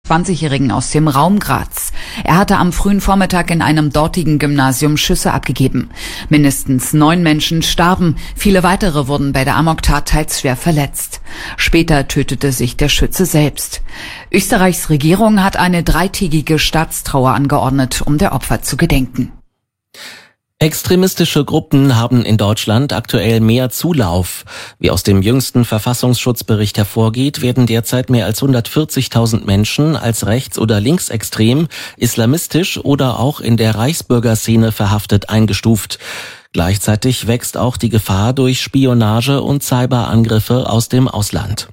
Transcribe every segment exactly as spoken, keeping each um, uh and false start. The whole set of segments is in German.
zwanzigjährigen aus dem Raum Graz. Er hatte am frühen Vormittag in einem dortigen Gymnasium Schüsse abgegeben. Mindestens neun Menschen starben, viele weitere wurden bei der Amoktat teils schwer verletzt. Später tötete sich der Schütze selbst. Österreichs Regierung hat eine dreitägige Staatstrauer angeordnet, um der Opfer zu gedenken. Extremistische Gruppen haben in Deutschland aktuell mehr Zulauf. Wie aus dem jüngsten Verfassungsschutzbericht hervorgeht, werden derzeit mehr als hundertvierzigtausend Menschen als rechts- oder linksextrem, islamistisch oder auch in der Reichsbürgerszene verhaftet eingestuft. Gleichzeitig wächst auch die Gefahr durch Spionage und Cyberangriffe aus dem Ausland.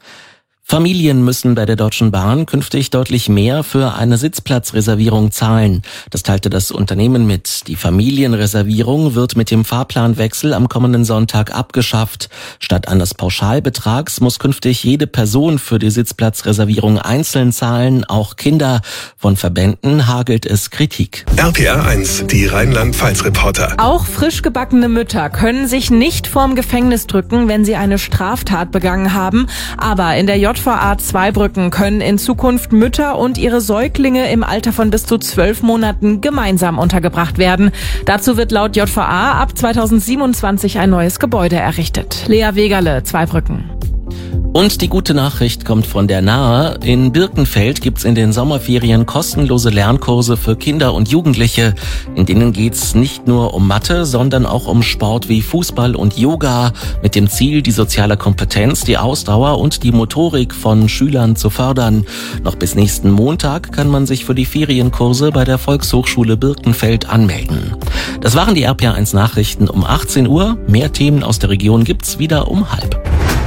Familien müssen bei der Deutschen Bahn künftig deutlich mehr für eine Sitzplatzreservierung zahlen. Das teilte das Unternehmen mit. Die Familienreservierung wird mit dem Fahrplanwechsel am kommenden Sonntag abgeschafft. Statt eines Pauschalbetrags muss künftig jede Person für die Sitzplatzreservierung einzeln zahlen, auch Kinder. Von Verbänden hagelt es Kritik. R P R eins, die Rheinland-Pfalz-Reporter. Auch frisch gebackene Mütter können sich nicht vorm Gefängnis drücken, wenn sie eine Straftat begangen haben. Aber in der J V A Zweibrücken können in Zukunft Mütter und ihre Säuglinge im Alter von bis zu zwölf Monaten gemeinsam untergebracht werden. Dazu wird laut J V A ab zweitausendsiebenundzwanzig ein neues Gebäude errichtet. Lea Wegerle, Zweibrücken. Und die gute Nachricht kommt von der Nahe. In Birkenfeld gibt's in den Sommerferien kostenlose Lernkurse für Kinder und Jugendliche. In denen geht's nicht nur um Mathe, sondern auch um Sport wie Fußball und Yoga, mit dem Ziel, die soziale Kompetenz, die Ausdauer und die Motorik von Schülern zu fördern. Noch bis nächsten Montag kann man sich für die Ferienkurse bei der Volkshochschule Birkenfeld anmelden. Das waren die R P R eins Nachrichten um achtzehn Uhr. Mehr Themen aus der Region gibt's wieder um halb.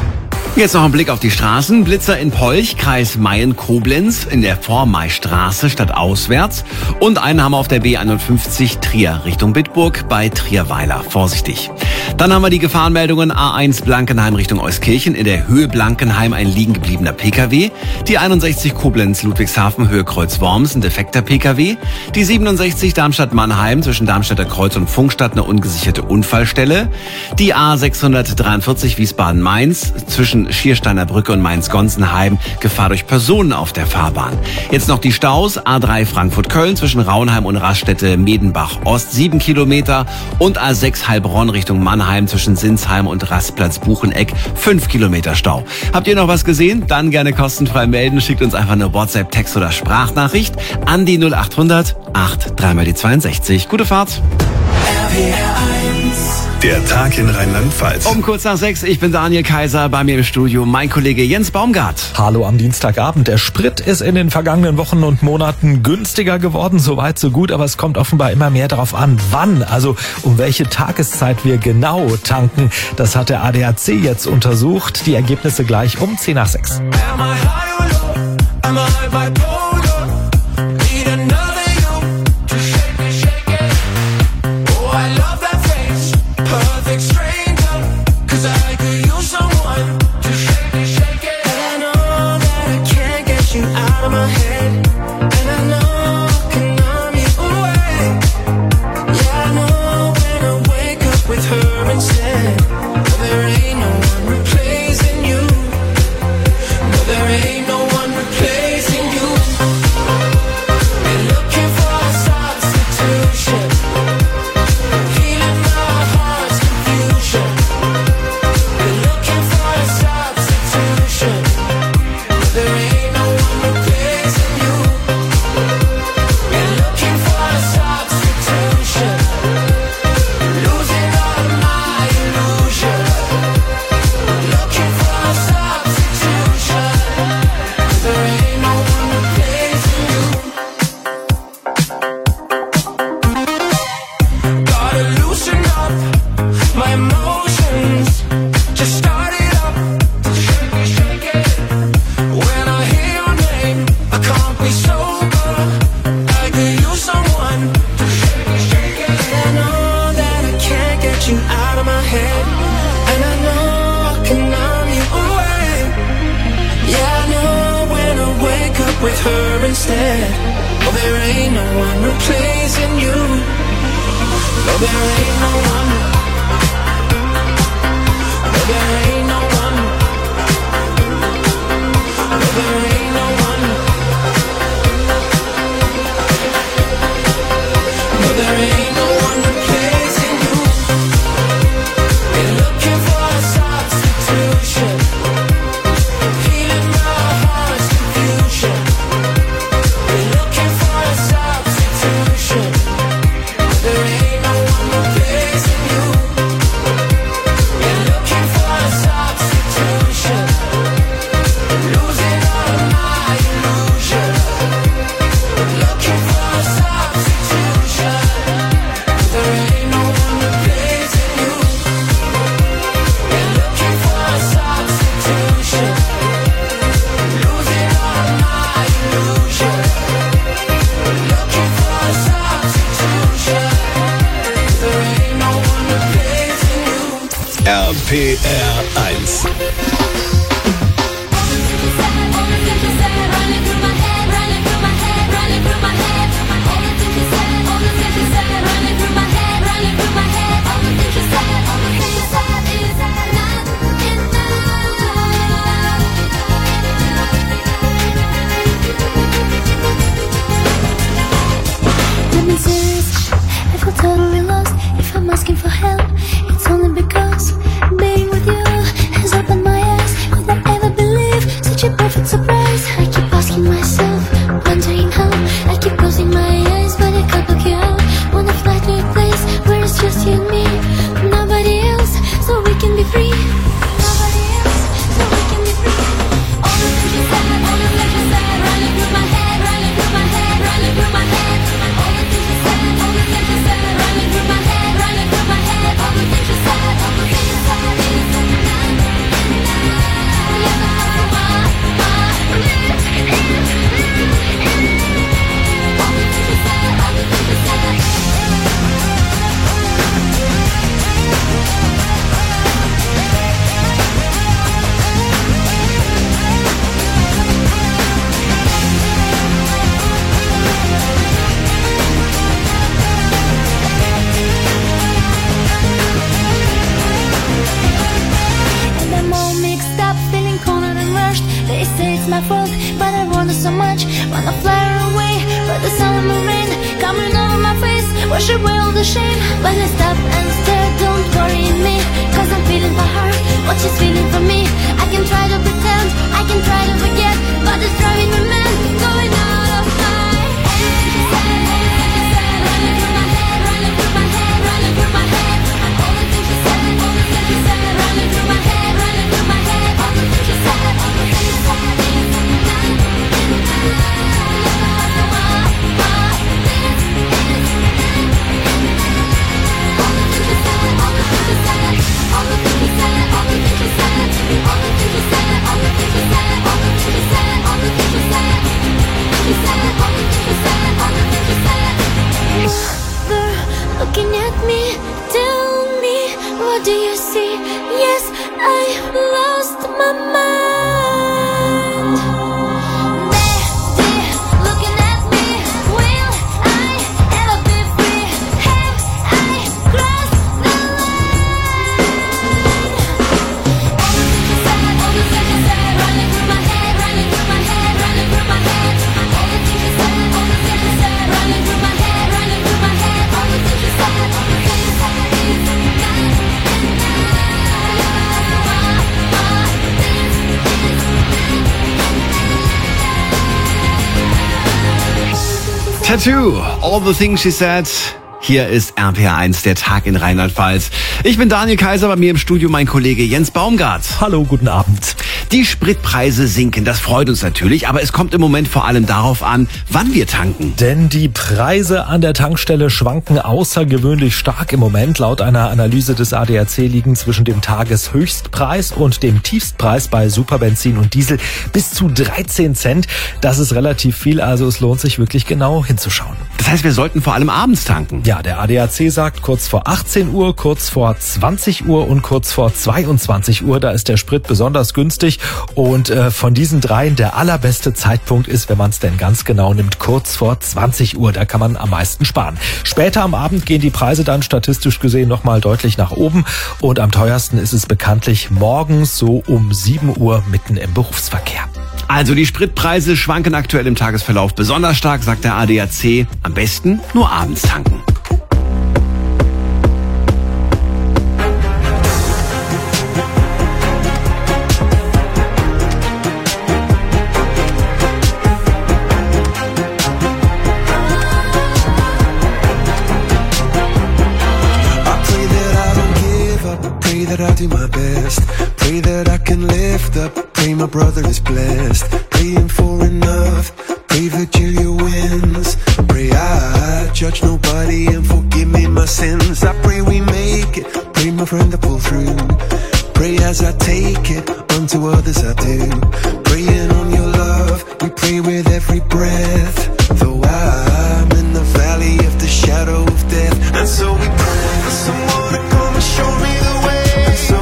Jetzt noch ein Blick auf die Straßen. Blitzer in Polch, Kreis Mayen-Koblenz, in der Vormaystraße statt auswärts. Und einen haben wir auf der B einundfünfzig Trier Richtung Bitburg bei Trierweiler. Vorsichtig. Dann haben wir die Gefahrenmeldungen A eins Blankenheim Richtung Euskirchen. In der Höhe Blankenheim ein liegen gebliebener P K W. Die einundsechzig Koblenz-Ludwigshafen Höhe Kreuz-Worms, ein defekter P K W. Die siebenundsechzig Darmstadt-Mannheim zwischen Darmstädter Kreuz und Funkstadt eine ungesicherte Unfallstelle. Die A sechshundertdreiundvierzig Wiesbaden-Mainz zwischen Schiersteiner Brücke und Mainz-Gonsenheim, Gefahr durch Personen auf der Fahrbahn. Jetzt noch die Staus, A drei Frankfurt-Köln zwischen Raunheim und Raststätte Medenbach-Ost, sieben Kilometer und A sechs Heilbronn Richtung Mannheim zwischen Sinsheim und Rastplatz Bucheneck, fünf Kilometer Stau. Habt ihr noch was gesehen? Dann gerne kostenfrei melden, schickt uns einfach eine WhatsApp, Text oder Sprachnachricht an die null achthundert acht drei mal die zweiundsechzig. Gute Fahrt! R P R eins. Der Tag in Rheinland-Pfalz. Um kurz nach sechs, ich bin Daniel Kaiser, bei mir im Studio mein Kollege Jens Baumgart. Hallo am Dienstagabend. Der Sprit ist in den vergangenen Wochen und Monaten günstiger geworden, soweit so gut, aber es kommt offenbar immer mehr darauf an, wann, also um welche Tageszeit wir genau tanken. Das hat der A D A C jetzt untersucht. Die Ergebnisse gleich um zehn nach sechs. With her instead. Oh, there ain't no one replacing you. No, there ain't no one. No, there ain't no one. No, there ain't no one. R P R eins. Totally lost. If I'm asking for help, it's only because being with you has opened my eyes. Could I ever believe such a perfect surprise? I keep asking myself, wondering how. I keep closing my eyes, but I can't look you out. Wanna fly to a place where it's just you and me, nobody else, so we can be free. Nobody else, so we can be free. All the things you said, all the things you said, running through my head, running through my head, running through my head. All the things you said, all the things you said. Running through my head, running through my head. All the things you said, all the things you said. It's my fault, but I want it so much. Wanna fly away, but the sun and the rain coming over my face, wash away all the shame. But I stop and stare, don't worry me, cause I'm feeling for her, what she's feeling for me. I can try to pretend, I can try to forget, but it's driving me mad, going out of my head. Running through my head, running through my head, running through my head. All the things you said, all the things you said, running through my head, running through my head. All the things you said, all the things you said. Looking at me, tell me, what do you see? Yes, I lost my mind. Daddy, looking at me, will I ever be free? Have I crossed the line? All the things you said, all the things you said, running through my head, running through my head, running through my head. All the things you said, all the things you said, running through my head, running through my head. All the things you said, all the things you said. Tattoo, all the things she said. Hier ist R P R eins, der Tag in Rheinland-Pfalz. Ich bin Daniel Kaiser, bei mir im Studio mein Kollege Jens Baumgart. Hallo, guten Abend. Die Spritpreise sinken, das freut uns natürlich, aber es kommt im Moment vor allem darauf an, wann wir tanken. Denn die Preise an der Tankstelle schwanken außergewöhnlich stark im Moment. Laut einer Analyse des A D A C liegen zwischen dem Tageshöchstpreis und dem Tiefstpreis bei Superbenzin und Diesel bis zu dreizehn Cent. Das ist relativ viel, also es lohnt sich wirklich genau hinzuschauen. Das heißt, wir sollten vor allem abends tanken. Ja, der A D A C sagt kurz vor achtzehn Uhr, kurz vor zwanzig Uhr und kurz vor zweiundzwanzig Uhr. Da ist der Sprit besonders günstig. Und äh, von diesen dreien der allerbeste Zeitpunkt ist, wenn man es denn ganz genau nimmt, kurz vor zwanzig Uhr. Da kann man am meisten sparen. Später am Abend gehen die Preise dann statistisch gesehen nochmal deutlich nach oben. Und am teuersten ist es bekanntlich morgens so um sieben Uhr mitten im Berufsverkehr. Also die Spritpreise schwanken aktuell im Tagesverlauf besonders stark, sagt der A D A C. Am besten nur abends tanken. That I do my best, pray that I can lift up, pray my brother is blessed, praying for enough, pray Virgilia wins, pray I judge nobody and forgive me my sins, I pray we make it, pray my friend to pull through, pray as I take it, unto others I do, praying on your love, we pray with every breath, though I'm in the valley of the shadow of death, and so we pray for someone to come and show me the way. So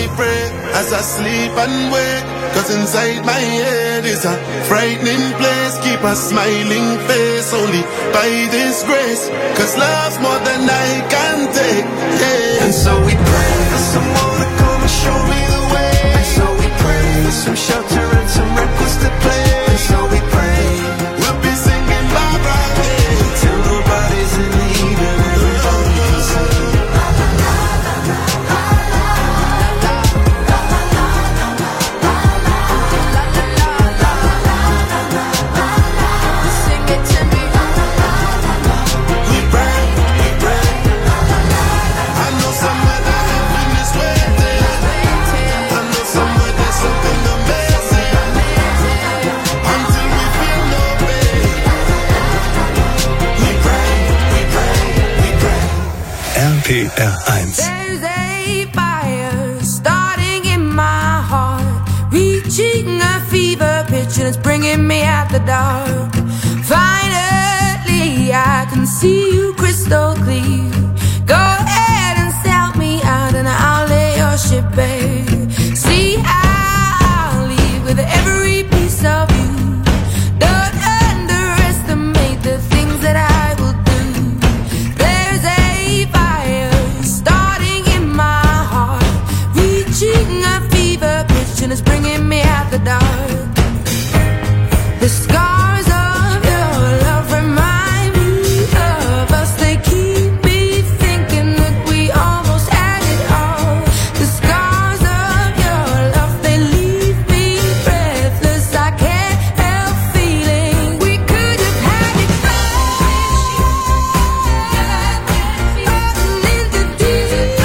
me pray as I sleep and wake. Cause inside my head is a frightening place. Keep a smiling face only by this grace. Cause love's more than I can take, yeah. And so we pray for someone to come and show me the way. And so we pray for some shelter and some records to play. And so we pray we'll be singing bye bye till nobody's in the evening. Everybody can sing. R P R eins. There's a fire starting in my heart, reaching a fever pitch and it's bringing me out the dark. Finally I can see you crystal clear. Go ahead and sell me out and I'll lay your ship bare. See, I'll leave with every piece of you. Don't underestimate the things that I will do. There's a fire starting in my heart, reaching a fever pitch and it's bringing me out the dark. The scars of your love remind me of us. They keep me thinking that we almost had it all. The scars of your love, they leave me breathless. I can't help feeling we could have had it all. In the deep,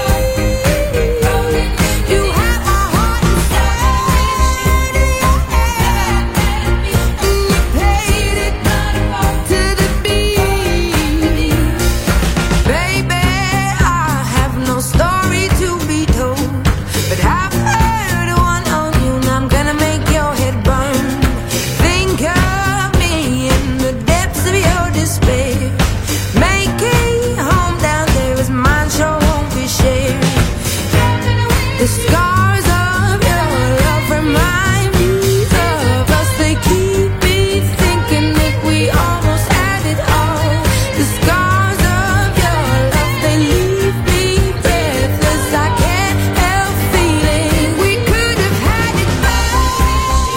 you have my heart inside, and you played it to the beat. Baby, I have no story to be told, but I've heard one on you and I'm gonna make your head burn. Think of me in the depths of your despair. Making home down there is mine, sure won't be shared. The scars of your love remind me of us. They keep me thinking that we almost had it all. The scars of your love, they leave me breathless. I can't help feeling we could have had it all.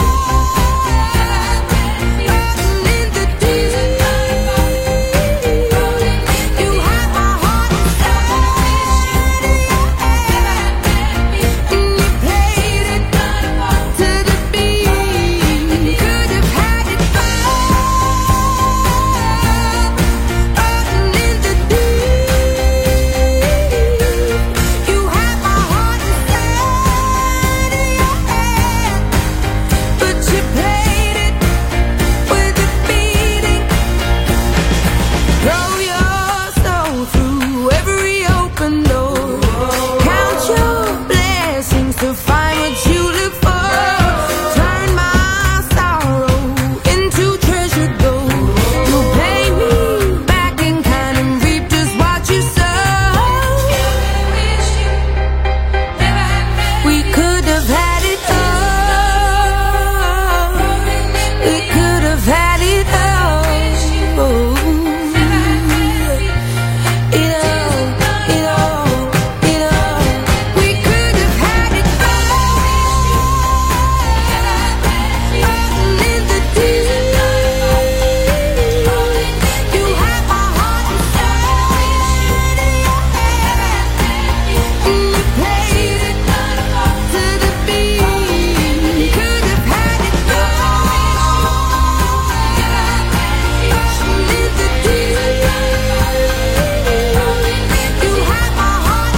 In the deep, you have my heart inside, and you played it to the beat. Could have had it all. In the deep, you have my heart inside, but you played it with a beating. Throw your soul through every open door. Count your blessings to find what you look for. Turn my sorrow into treasure gold. You pay me back in kind and reap just what you sow. We could have had it all. We could have had it all. It all, it all, it all. We could have had it all. In the deep, you have my heart inside, and you played it to the beat. Could have had it all. In the deep, you have my heart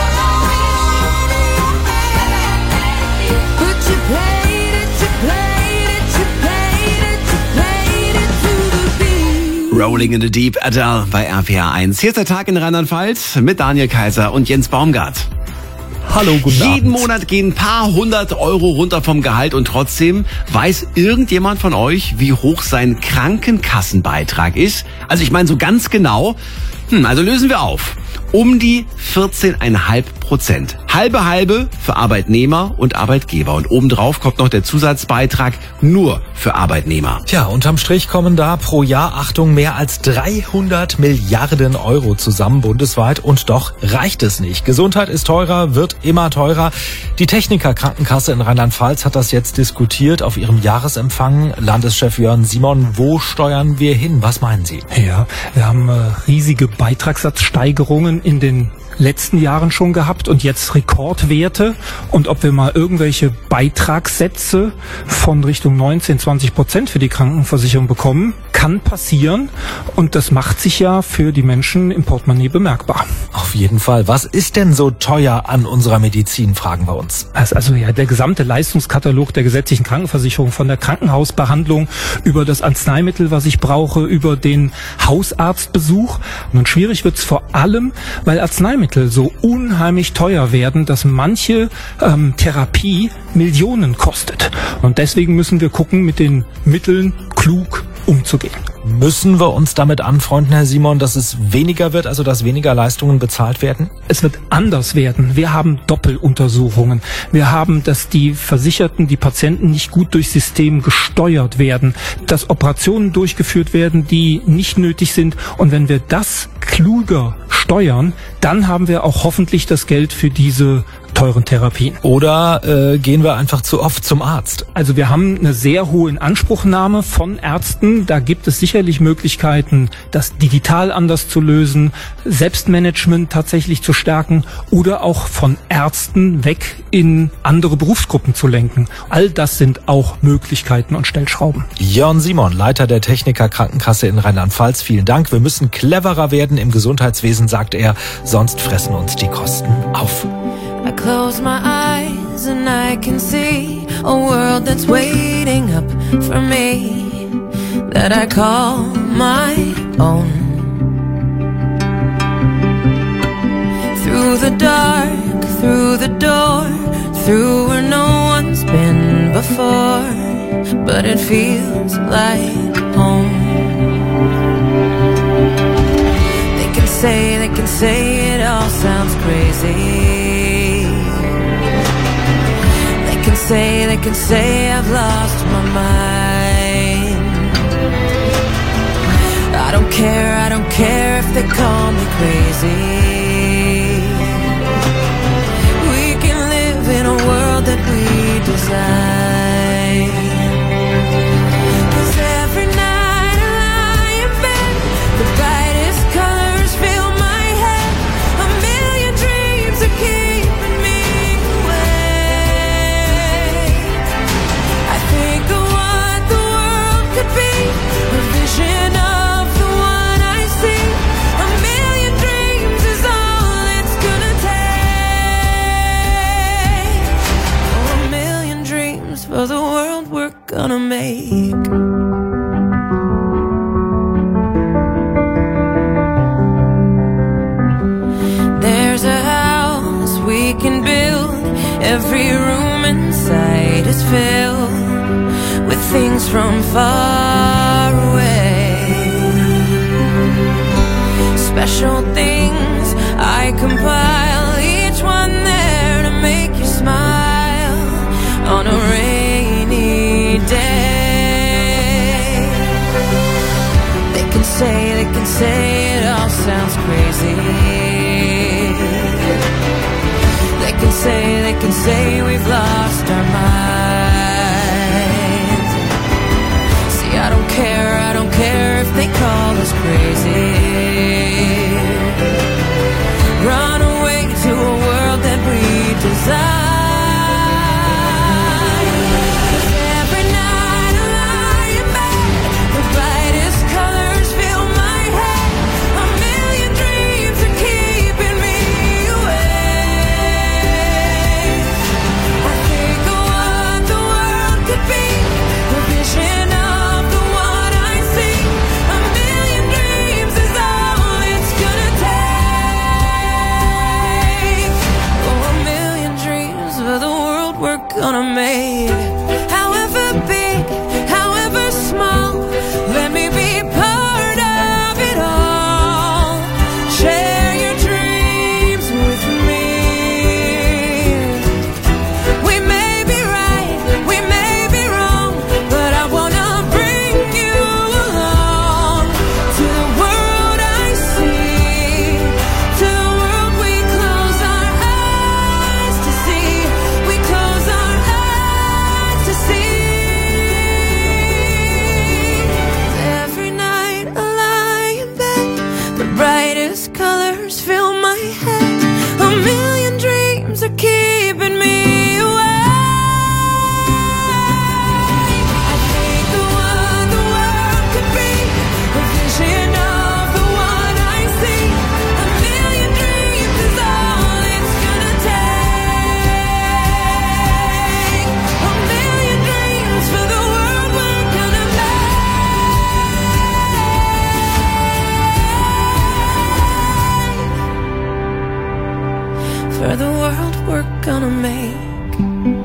inside, but you played it, you played it, you played it, you played it to the beat. Rolling in the Deep, Adele bei R P R eins. Hier ist der Tag in Rheinland-Pfalz mit Daniel Kaiser und Jens Baumgart. Hallo, guten Jeden Abend. Monat gehen ein paar hundert Euro runter vom Gehalt und trotzdem weiß irgendjemand von euch, wie hoch sein Krankenkassenbeitrag ist? Also ich meine so ganz genau. Hm, also lösen wir auf. Um die vierzehn Komma fünf Prozent. Halbe halbe für Arbeitnehmer und Arbeitgeber. Und obendrauf kommt noch der Zusatzbeitrag nur für Arbeitnehmer. Tja, unterm Strich kommen da pro Jahr, Achtung, mehr als dreihundert Milliarden Euro zusammen bundesweit. Und doch reicht es nicht. Gesundheit ist teurer, wird immer teurer. Die Techniker Krankenkasse in Rheinland-Pfalz hat das jetzt diskutiert auf ihrem Jahresempfang. Landeschef Jörn Simon, wo steuern wir hin? Was meinen Sie? Ja, wir haben äh, riesige Beitragssatzsteigerungen in den letzten Jahren schon gehabt und jetzt Rekordwerte. Und ob wir mal irgendwelche Beitragssätze von Richtung neunzehn, zwanzig Prozent für die Krankenversicherung bekommen, kann passieren. Und das macht sich ja für die Menschen im Portemonnaie bemerkbar. Auf jeden Fall. Was ist denn so teuer an unserer Medizin, fragen wir uns. Also ja, der gesamte Leistungskatalog der gesetzlichen Krankenversicherung, von der Krankenhausbehandlung über das Arzneimittel, was ich brauche, über den Hausarztbesuch. Und schwierig wird's vor allem, weil Arzneimittel so unheimlich teuer werden, dass manche ähm, Therapie Millionen kostet. Und deswegen müssen wir gucken, mit den Mitteln klug umzugehen. Müssen wir uns damit anfreunden, Herr Simon, dass es weniger wird, also dass weniger Leistungen bezahlt werden? Es wird anders werden. Wir haben Doppeluntersuchungen. Wir haben, dass die Versicherten, die Patienten nicht gut durchs System gesteuert werden, dass Operationen durchgeführt werden, die nicht nötig sind. Und wenn wir das kluger steuern, dann haben wir auch hoffentlich das Geld für diese teuren Therapien. Oder äh, gehen wir einfach zu oft zum Arzt? Also wir haben eine sehr hohe Inanspruchnahme von Ärzten. Da gibt es sicherlich Möglichkeiten, das digital anders zu lösen, Selbstmanagement tatsächlich zu stärken oder auch von Ärzten weg in andere Berufsgruppen zu lenken. All das sind auch Möglichkeiten und Stellschrauben. Jörn Simon, Leiter der Techniker Krankenkasse in Rheinland-Pfalz, vielen Dank. Wir müssen cleverer werden im Gesundheitswesen, sagt er, sonst fressen uns die Kosten auf. I close my eyes and I can see a world that's waiting up for me, that I call my own. Through the dark, through the door, through where no one's been before, but it feels like home. They can say, they can say it all sounds crazy. They can say, they can say I've lost my mind. I don't care, I don't care if they call me crazy. We can live in a world that we design. 'Cause every night I lie in bed, the brightest colors fill my head. A million dreams are keeping me awake. I think of what the world could be, a vision of the one I see. A million dreams is all it's gonna take. Oh, a million dreams for the world we're gonna make. There's a house we can build. Every room inside is filled with things from far away. Special things I compile, each one there to make you smile on a rainy day. They can say, they can say it all sounds crazy. They can say, they can say we've lost our minds. See, I don't care, I don't care if they call us crazy. Run away to a world that we design. Gonna make, however big, however small, let me be part of it all. Share your dreams with me. like.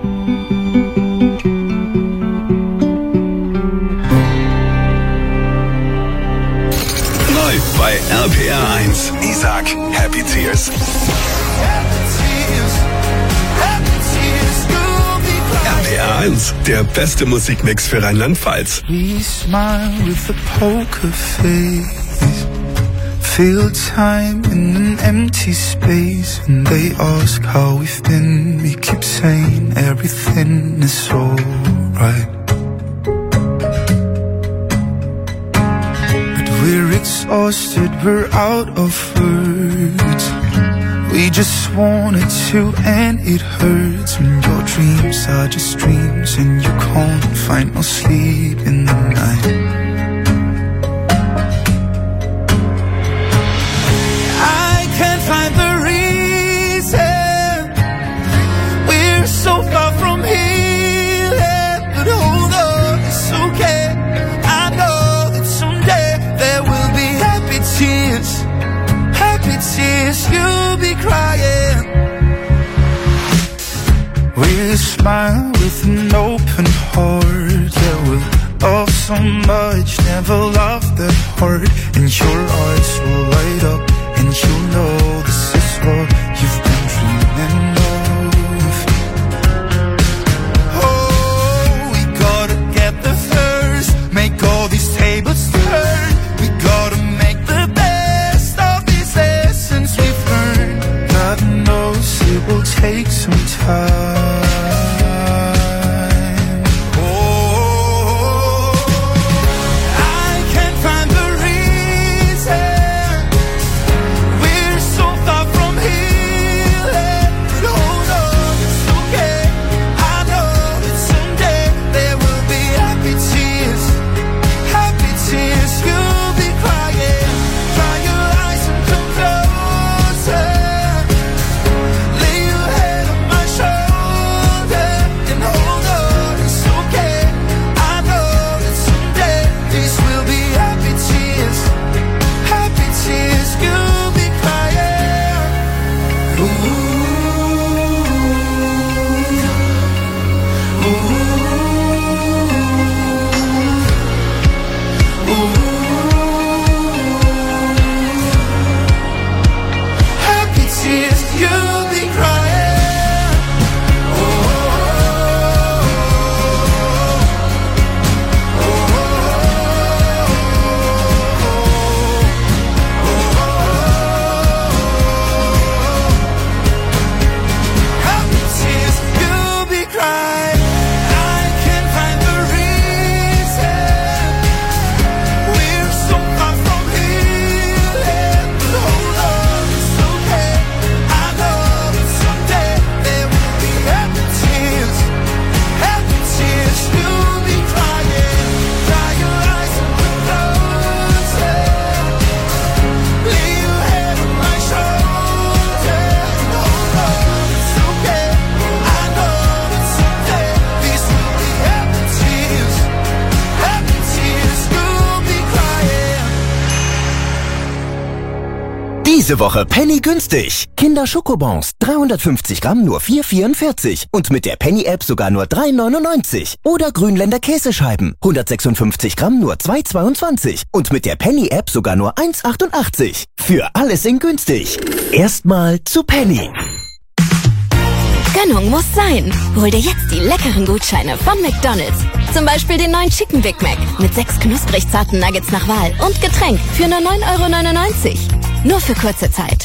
Neu bei R P R eins. Isaac, Happy Tears. R P R eins, der beste Musikmix für Rheinland-Pfalz. We smile with a poker face. Feel time in an empty space. And they ask how we've been. We keep saying everything is alright. But we're exhausted, we're out of words. We just want it to end, it hurts. And your dreams are just dreams. And you can't find no sleep in the night. Find the reason we're so far from healing, but hold on, it's okay. I know that someday there will be happy tears, happy tears. You'll be crying. We'll smile with an open heart. Yeah, we'll love so much, never love that hard. And your eyes will light up. And you know this is what you've been dreaming of. Oh, we gotta get there first. Make all these tables turn. We gotta make the best of these lessons we've learned. God knows it will take some time. Diese Woche Penny günstig. Kinder Schokobons, dreihundertfünfzig Gramm nur vier vierundvierzig. Und mit der Penny-App sogar nur drei neunundneunzig. Oder Grünländer Käsescheiben, hundertsechsundfünfzig Gramm nur zwei zweiundzwanzig. Und mit der Penny-App sogar nur eins achtundachtzig. Für alles in günstig. Erstmal zu Penny. Gönnung muss sein. Hol dir jetzt die leckeren Gutscheine von McDonald's. Zum Beispiel den neuen Chicken Big Mac mit sechs knusprig zarten Nuggets nach Wahl und Getränk für nur neun Euro neunundneunzig. Nur für kurze Zeit.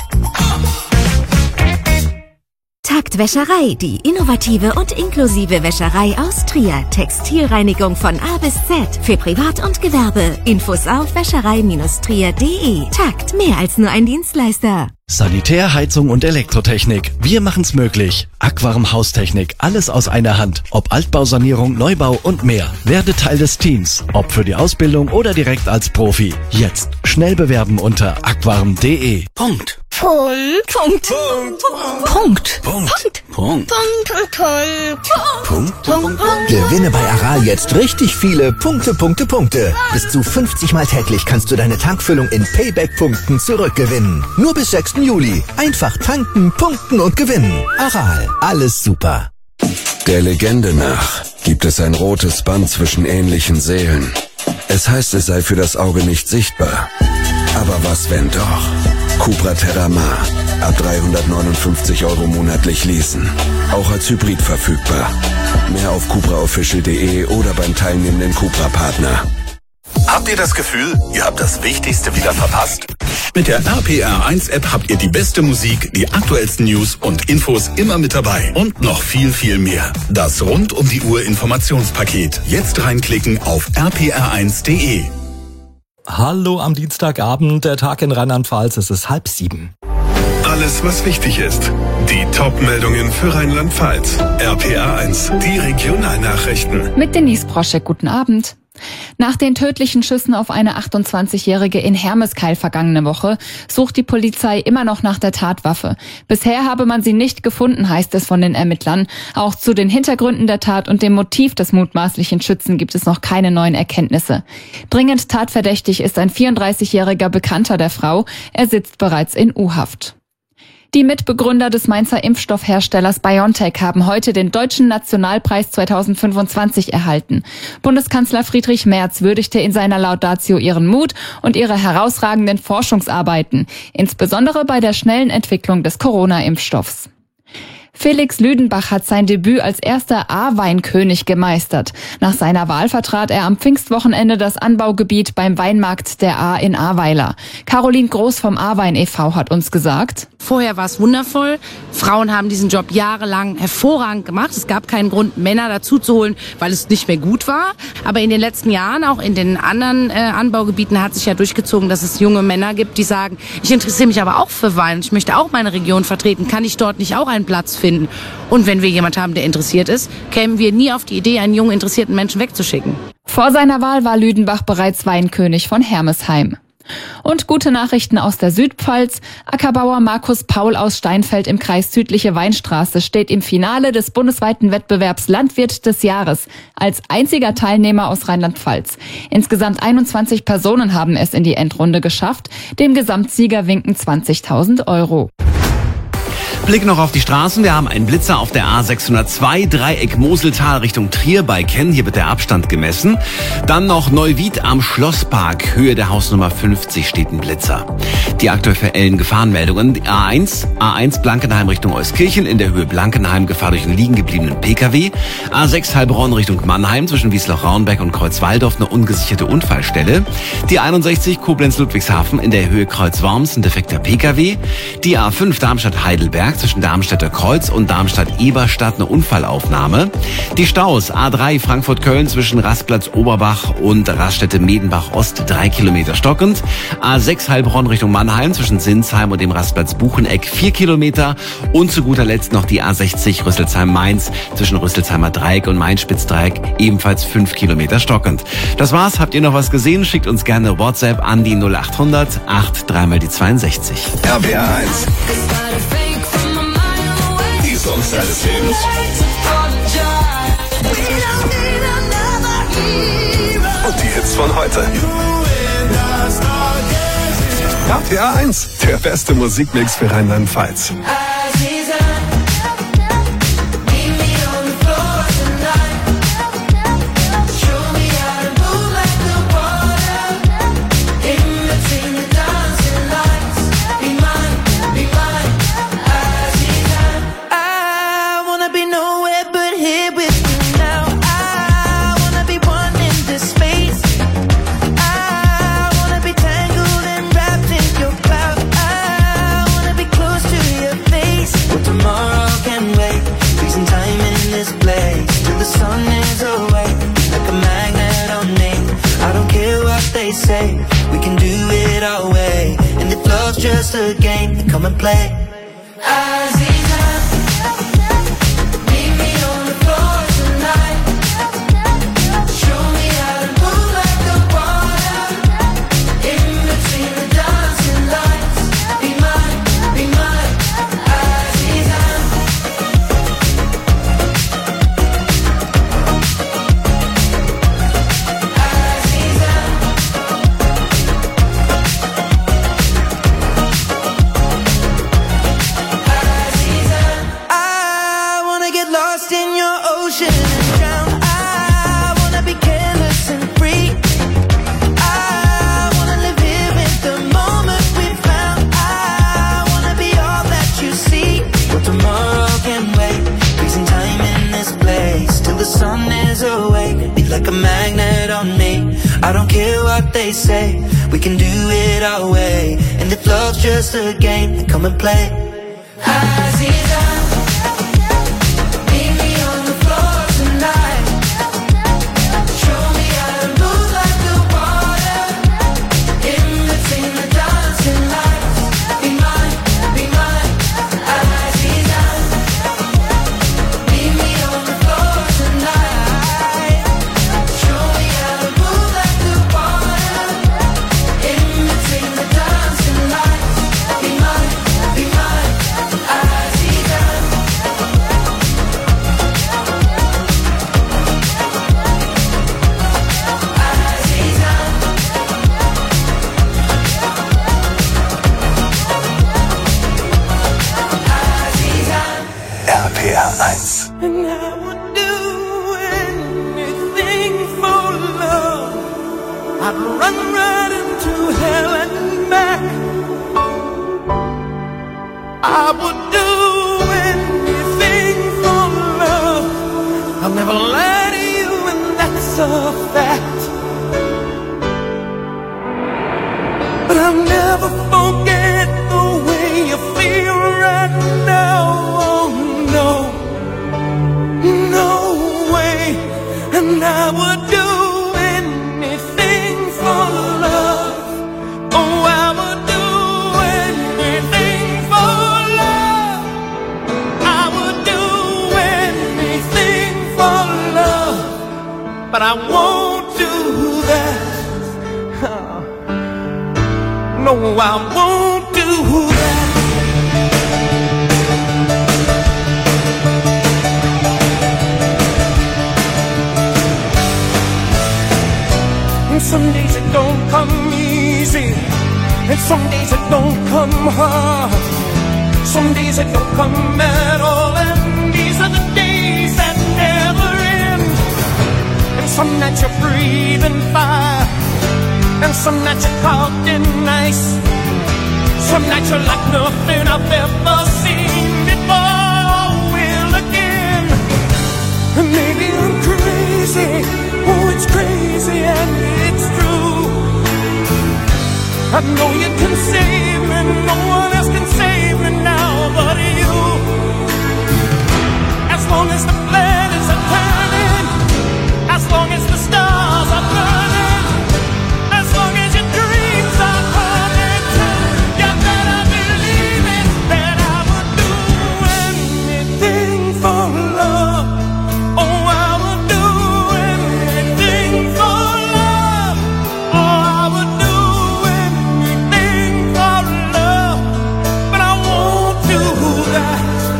Takt Wäscherei, die innovative und inklusive Wäscherei aus Trier. Textilreinigung von A bis Z für Privat und Gewerbe. Infos auf wäscherei Trier punkt de. Takt, mehr als nur ein Dienstleister. Sanitär, Heizung und Elektrotechnik. Wir machen's möglich. Aquarum Haustechnik. Alles aus einer Hand. Ob Altbausanierung, Neubau und mehr. Werde Teil des Teams. Ob für die Ausbildung oder direkt als Profi. Jetzt schnell bewerben unter aquarum punkt de. Punkt. Punkt. Punkt. Punkt. Punkt. Punkt. Punkt. Punkt. Punkt. Gewinne bei Aral jetzt richtig viele Punkte, Punkte, Punkte. Bis zu fünfzig Mal täglich kannst du deine Tankfüllung in Payback-Punkten zurückgewinnen. Nur bis sechsten Juli. Einfach tanken, punkten und gewinnen. Aral, alles super. Der Legende nach gibt es ein rotes Band zwischen ähnlichen Seelen. Es heißt, es sei für das Auge nicht sichtbar. Aber was, wenn doch? Cupra Terramar. Ab dreihundertneunundfünfzig Euro monatlich leasen. Auch als Hybrid verfügbar. Mehr auf cupra official punkt de oder beim teilnehmenden Cupra-Partner. Habt ihr das Gefühl, ihr habt das Wichtigste wieder verpasst? Mit der R P R eins App habt ihr die beste Musik, die aktuellsten News und Infos immer mit dabei. Und noch viel, viel mehr. Das rund um die Uhr Informationspaket. Jetzt reinklicken auf r p r eins punkt de. Hallo am Dienstagabend, der Tag in Rheinland-Pfalz, es ist halb sieben. Alles, was wichtig ist. Die Top-Meldungen für Rheinland-Pfalz. R P R eins, die Regionalnachrichten. Mit Denise Broschek, guten Abend. Nach den tödlichen Schüssen auf eine achtundzwanzigjährige in Hermeskeil vergangene Woche sucht die Polizei immer noch nach der Tatwaffe. Bisher habe man sie nicht gefunden, heißt es von den Ermittlern. Auch zu den Hintergründen der Tat und dem Motiv des mutmaßlichen Schützen gibt es noch keine neuen Erkenntnisse. Dringend tatverdächtig ist ein vierunddreißigjähriger Bekannter der Frau. Er sitzt bereits in U-Haft. Die Mitbegründer des Mainzer Impfstoffherstellers BioNTech haben heute den Deutschen Nationalpreis zweitausendfünfundzwanzig erhalten. Bundeskanzler Friedrich Merz würdigte in seiner Laudatio ihren Mut und ihre herausragenden Forschungsarbeiten, insbesondere bei der schnellen Entwicklung des Corona-Impfstoffs. Felix Lüdenbach hat sein Debüt als erster A-Weinkönig gemeistert. Nach seiner Wahl vertrat er am Pfingstwochenende das Anbaugebiet beim Weinmarkt der A in Ahrweiler. Caroline Groß vom A-Wein e V hat uns gesagt: Vorher war es wundervoll. Frauen haben diesen Job jahrelang hervorragend gemacht. Es gab keinen Grund, Männer dazu zu holen, weil es nicht mehr gut war. Aber in den letzten Jahren, auch in den anderen äh, Anbaugebieten, hat sich ja durchgezogen, dass es junge Männer gibt, die sagen, ich interessiere mich aber auch für Wein. Ich möchte auch meine Region vertreten. Kann ich dort nicht auch einen Platz finden? Und wenn wir jemand haben, der interessiert ist, kämen wir nie auf die Idee, einen jungen, interessierten Menschen wegzuschicken. Vor seiner Wahl war Lüdenbach bereits Weinkönig von Hermesheim. Und gute Nachrichten aus der Südpfalz. Ackerbauer Markus Paul aus Steinfeld im Kreis Südliche Weinstraße steht im Finale des bundesweiten Wettbewerbs Landwirt des Jahres als einziger Teilnehmer aus Rheinland-Pfalz. Insgesamt einundzwanzig Personen haben es in die Endrunde geschafft. Dem Gesamtsieger winken zwanzigtausend Euro. Blick noch auf die Straßen. Wir haben einen Blitzer auf der A sechshundertzwei, Dreieck Moseltal Richtung Trier bei Kenn. Hier wird der Abstand gemessen. Dann noch Neuwied am Schlosspark. Höhe der Hausnummer fünfzig steht ein Blitzer. Die aktuellen Gefahrenmeldungen. A eins, A eins Blankenheim Richtung Euskirchen. In der Höhe Blankenheim Gefahr durch einen liegen gebliebenen Pkw. A sechs Heilbronn Richtung Mannheim zwischen Wiesloch-Raunberg und Kreuzwaldorf eine ungesicherte Unfallstelle. Die einundsechzig Koblenz-Ludwigshafen in der Höhe Kreuzworms ein defekter Pkw. Die A fünf Darmstadt-Heidelberg zwischen Darmstädter Kreuz und Darmstadt-Eberstadt eine Unfallaufnahme. Die Staus A drei Frankfurt-Köln zwischen Rastplatz Oberbach und Raststätte-Medenbach Ost drei Kilometer stockend. A sechs Heilbronn Richtung Mannheim zwischen Sinsheim und dem Rastplatz Bucheneck vier Kilometer. Und zu guter Letzt noch die A sechzig Rüsselsheim-Mainz zwischen Rüsselsheimer Dreieck und Main-Spitz-Dreieck ebenfalls fünf Kilometer stockend. Das war's. Habt ihr noch was gesehen? Schickt uns gerne WhatsApp an die null acht hundert acht drei mal die zweiundsechzig. R P R eins. Die Songs deines Lebens. Und die Hits von heute. R P R eins, der beste Musikmix für Rheinland-Pfalz. Say we can do it our way, and if love's just a game, then come and play. Aziza, meet me on the floor tonight. Show me how to move like the water in between the dancing lights. Be mine, ocean and drown. I wanna be careless and free. I wanna live here with the moment we found. I wanna be all that you see. But tomorrow can wait. Freezing time in this place till the sun is awake. Be like a magnet on me. I don't care what they say. We can do it our way. And if love's just a game, then come and play. Aziza, meet me on the floor tonight. Show me how to move like the water. In between the dancing lights. Be mine, be mine. Aziza, meet me on the floor tonight. Show me how to move like the water. In between the dancing lights. Be mine, be mine. Aziza. R P R eins. And I would do anything for love. I'd run right into hell and back. I would do anything for love. I'll never lie to you, and that's a fact. But I'll never forget the way you feel right now. Oh no, no way. And I would do anything for love. Oh, I would do anything for love. I would do anything for love. But I won't do that. No, I won't do that. And some days it don't come easy, and some days it don't come hard. Some days it don't come at all, and these are the days that never end. And some nights you're breathing fire, and some nights you're caught in ice. Some nights you're like nothing I've ever seen before. Will again. And maybe I'm crazy. Oh, it's crazy and it's true. I know you can save me. No one else can save me now but you. As long as the planets are turning, as long as the stars are burning, as long as your dreams are coming true, you better believe it, that I would do anything for love. Oh, I would do anything for love. Oh, I would do anything for love. But I won't do that.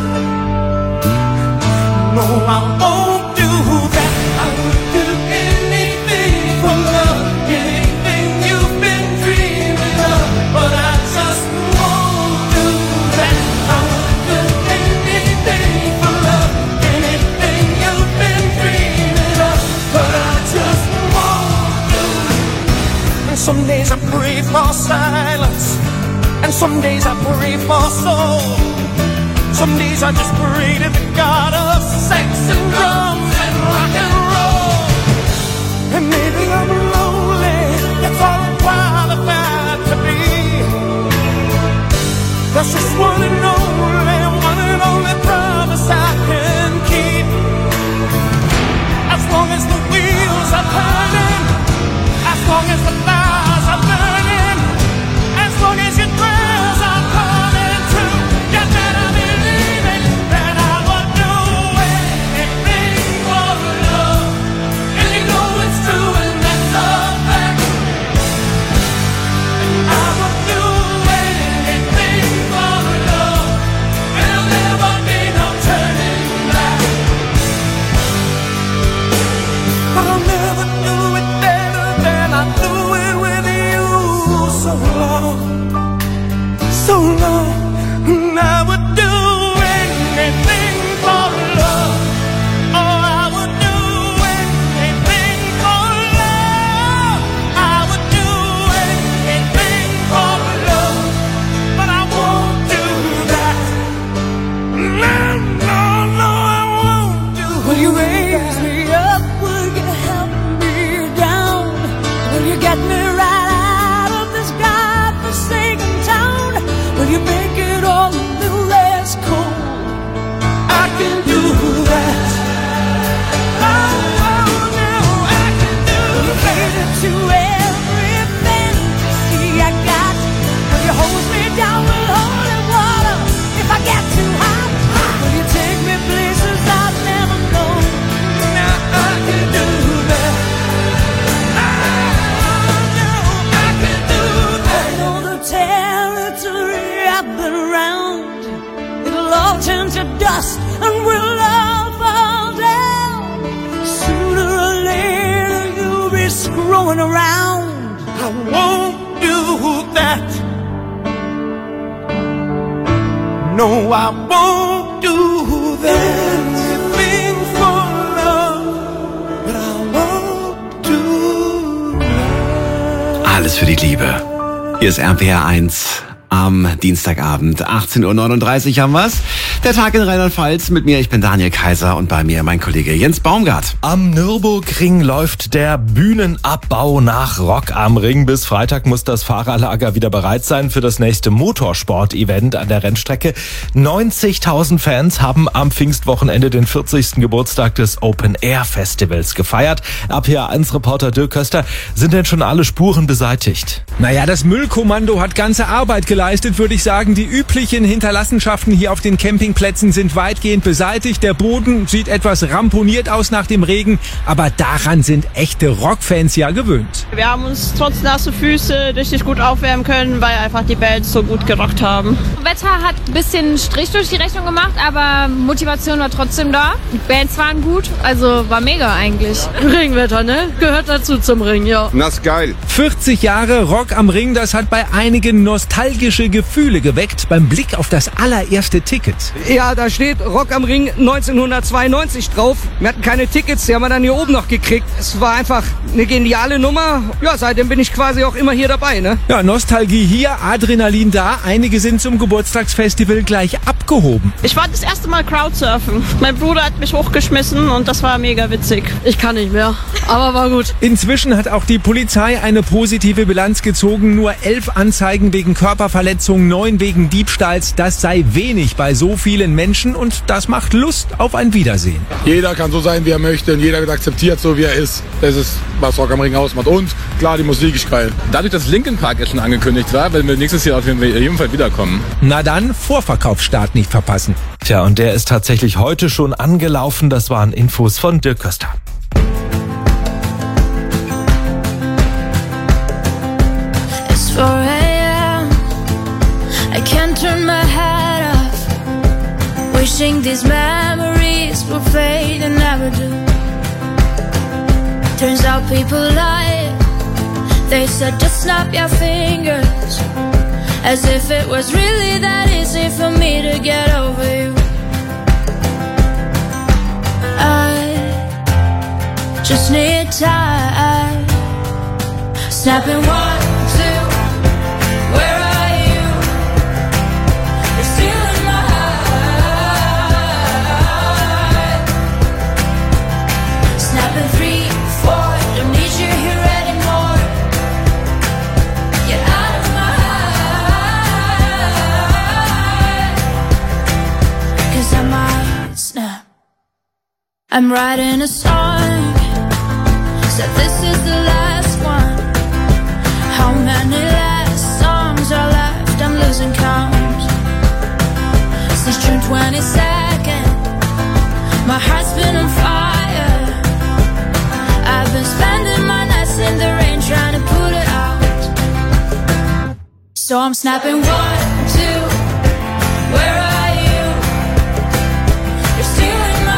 No, I won't do that. I would do anything for love, anything you've been dreaming of. But I just won't do that. I would do anything for love, anything you've been dreaming of. But I just won't do it. And some days I pray for silence, and some days I pray for soul. Some days I just pray to the God of sex and drums and rock and roll. And maybe I'm lonely, that's all I'm qualified to be. That's just one and only, one and only promise I can keep. As long as the wheels are turning, as long as the fires are burning, as long as your prayers are coming true, you better believe it, that I would do anything Will you raise me up? Will you help me down? Will you get me right out of this godforsaken town? Will you make it all a little less cold? I can do that. Oh, oh, no, I can do that. You cater to every fantasy I got. Will you hold me down with holy water if I get too hot? Will you take me places I've never known? Now I can do that. Oh, no, I can do that. I know the territory I've been around. It'll all turn to dust and we'll all fall down. Sooner or later you'll be screwing around. I won't do that. No, I won't do that. Anything for love, but I won't do that. Alles für die Liebe. Hier ist R P R eins am Dienstagabend. achtzehn Uhr neununddreißig haben wir's. Der Tag in Rheinland-Pfalz mit mir. Ich bin Daniel Kaiser und bei mir mein Kollege Jens Baumgart. Am Nürburgring läuft der Bühnenabbau nach Rock am Ring. Bis Freitag muss das Fahrerlager wieder bereit sein für das nächste Motorsport-Event an der Rennstrecke. neunzigtausend Fans haben am Pfingstwochenende den vierzigsten Geburtstag des Open-Air-Festivals gefeiert. R P R eins Reporter Dirk Köster, sind denn schon alle Spuren beseitigt? Naja, das Müllkommando hat ganze Arbeit geleistet, würde ich sagen. Die üblichen Hinterlassenschaften hier auf den Campingplätzen sind weitgehend beseitigt. Der Boden sieht etwas ramponiert aus nach dem Regen, aber daran sind echte Rockfans ja gewöhnt. Wir haben uns trotz nasse Füße richtig gut aufwärmen können, weil einfach die Bands so gut gerockt haben. Wetter hat ein bisschen Strich durch die Rechnung gemacht, aber Motivation war trotzdem da. Die Bands waren gut, also war mega eigentlich. Regenwetter, ne? Gehört dazu zum Ring, ja. Das ist geil. vierzig Jahre Rock am Ring, das hat bei einigen nostalgische Gefühle geweckt beim Blick auf das allererste Ticket. Ja, da steht Rock am Ring neunzehnhundertzweiundneunzig drauf. Wir hatten keine Tickets, die haben wir dann hier oben noch gekriegt. Es war einfach eine geniale Nummer. Ja, seitdem bin ich quasi auch immer hier dabei, ne? Ja, Nostalgie hier, Adrenalin da. Einige sind zum Geburtstagsfestival gleich abgehoben. Ich war das erste Mal Crowdsurfen. Mein Bruder hat mich hochgeschmissen und das war mega witzig. Ich kann nicht mehr, aber war gut. Inzwischen hat auch die Polizei eine positive Bilanz gezogen. Nur elf Anzeigen wegen Körperverletzung, neun wegen Diebstahls. Das sei wenig bei so vielen Menschen und das macht Lust auf ein Wiedersehen. Jeder kann so sein, wie er möchte und jeder wird akzeptiert, so wie er ist. Das ist, was Rock am Ring ausmacht. Und klar, die Musik ist geil. Dadurch, dass Linkin Park jetzt schon angekündigt war, werden wir nächstes Jahr auf jeden Fall wiederkommen. Na dann, Vorverkaufsstart nicht verpassen. Tja, und der ist tatsächlich heute schon angelaufen. Das waren Infos von Dirk Köster. It's four a m I can't turn my head off. Wishing these memories will fade and never do. Turns out people lie. They said just snap your fingers, as if it was really that easy for me to get over you. I just need time. Snapping one, two, where are you? You're still in my heart. Snapping three, four, don't need you here anymore. Get out of my heart. 'Cause I might snap. I'm writing a song, said this is the last one. How many last songs are left? I'm losing count. Since June twenty-second, my heart's been on fire. I've been spending my nights in the rain trying to put it out. So I'm snapping one, two, where are you? You're still in my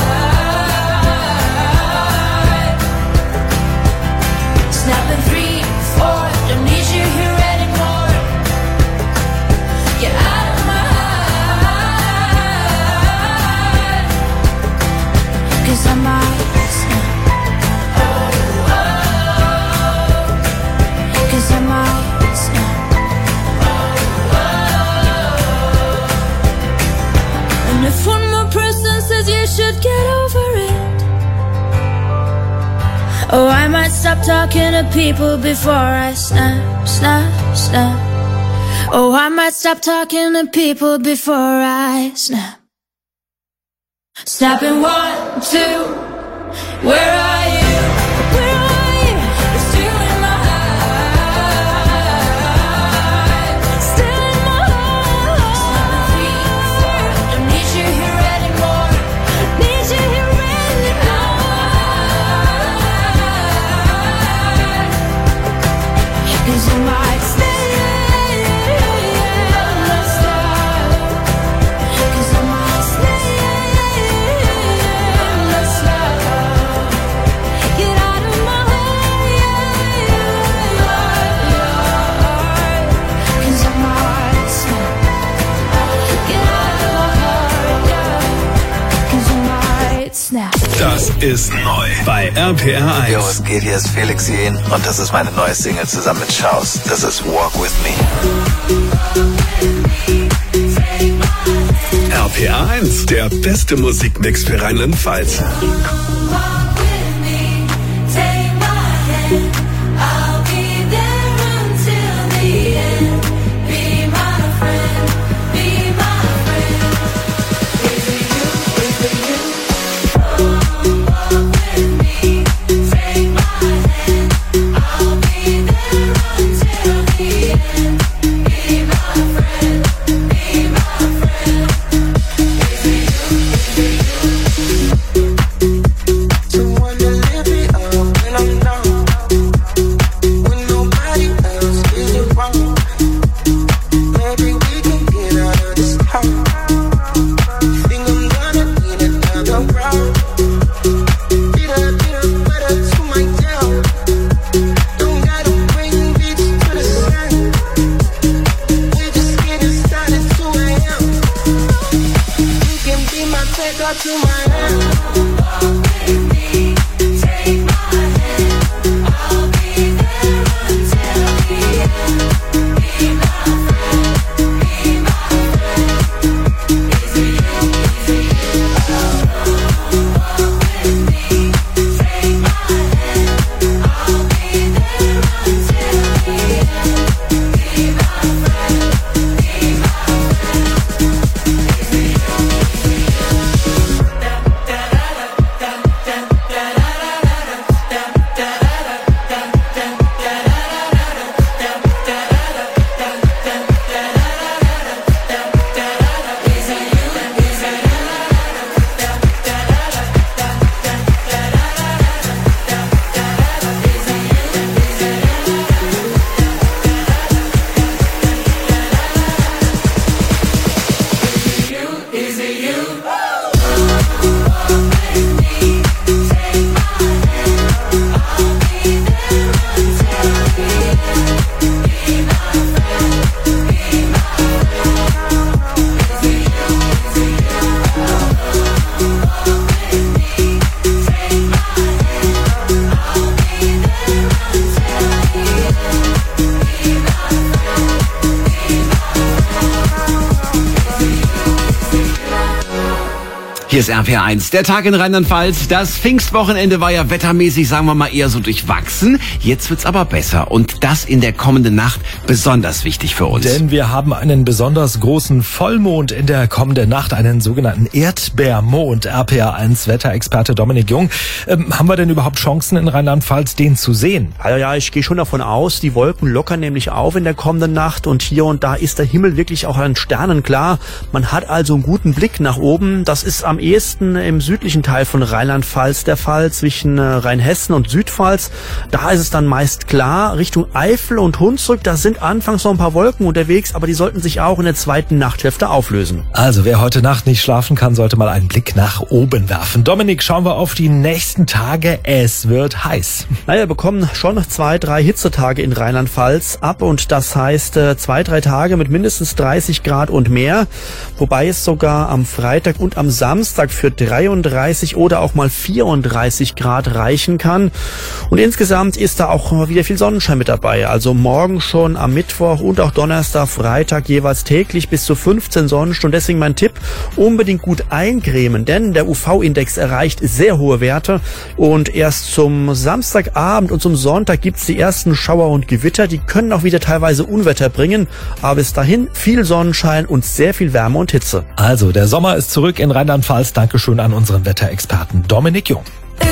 heart. Snapping three, four, don't need you here anymore. Get out of my heart. 'Cause I might snap. Oh, oh. 'Cause I might snap. Oh, oh. And if one more person says you should get over it, Oh, I might stop talking to people before I snap, snap, snap. Oh, I might stop talking to people before I snap. Snapping one, two, where are you? Where are you? You're still in my heart. Still in my heart. Snapping three, four, don't need you here anymore. Need you here anymore. 'Cause you might stay. Das ist neu bei R P R eins. Jo, was geht? Hier ist Felix Jen und das ist meine neue Single zusammen mit Schaus. Das ist Walk With Me. R P R eins, der beste Musikmix für Rheinland-Pfalz. Hier ist R P R eins, der Tag in Rheinland-Pfalz. Das Pfingstwochenende war ja wettermäßig, sagen wir mal, eher so durchwachsen. Jetzt wird's aber besser und das in der kommenden Nacht besonders wichtig für uns. Denn wir haben einen besonders großen Vollmond in der kommenden Nacht, einen sogenannten Erdbeermond. R P R eins Wetterexperte Dominik Jung. Ähm, haben wir denn überhaupt Chancen in Rheinland-Pfalz, den zu sehen? Also ja, ich gehe schon davon aus, die Wolken lockern nämlich auf in der kommenden Nacht und hier und da ist der Himmel wirklich auch an Sternen klar. Man hat also einen guten Blick nach oben. Das ist am ehesten im südlichen Teil von Rheinland-Pfalz der Fall, zwischen Rheinhessen und Südpfalz. Da ist es dann meist klar. Richtung Eifel und Hunsrück, da sind anfangs noch ein paar Wolken unterwegs, aber die sollten sich auch in der zweiten Nachthälfte auflösen. Also wer heute Nacht nicht schlafen kann, sollte mal einen Blick nach oben werfen. Dominik, schauen wir auf die nächsten Tage. Es wird heiß. Naja, wir bekommen schon zwei, drei Hitzetage in Rheinland-Pfalz ab und das heißt zwei, drei Tage mit mindestens dreißig Grad und mehr. Wobei es sogar am Freitag und am Samstag Samstag für dreiunddreißig oder auch mal vierunddreißig Grad reichen kann. Und insgesamt ist da auch wieder viel Sonnenschein mit dabei. Also morgen schon am Mittwoch und auch Donnerstag, Freitag jeweils täglich bis zu fünfzehn Sonnenstunden. Deswegen mein Tipp, unbedingt gut eincremen, denn der U V-Index erreicht sehr hohe Werte. Und erst zum Samstagabend und zum Sonntag gibt's die ersten Schauer und Gewitter. Die können auch wieder teilweise Unwetter bringen. Aber bis dahin viel Sonnenschein und sehr viel Wärme und Hitze. Also, der Sommer ist zurück in Rheinland-Pfalz. Dankeschön an unseren Wetterexperten Dominik Jung.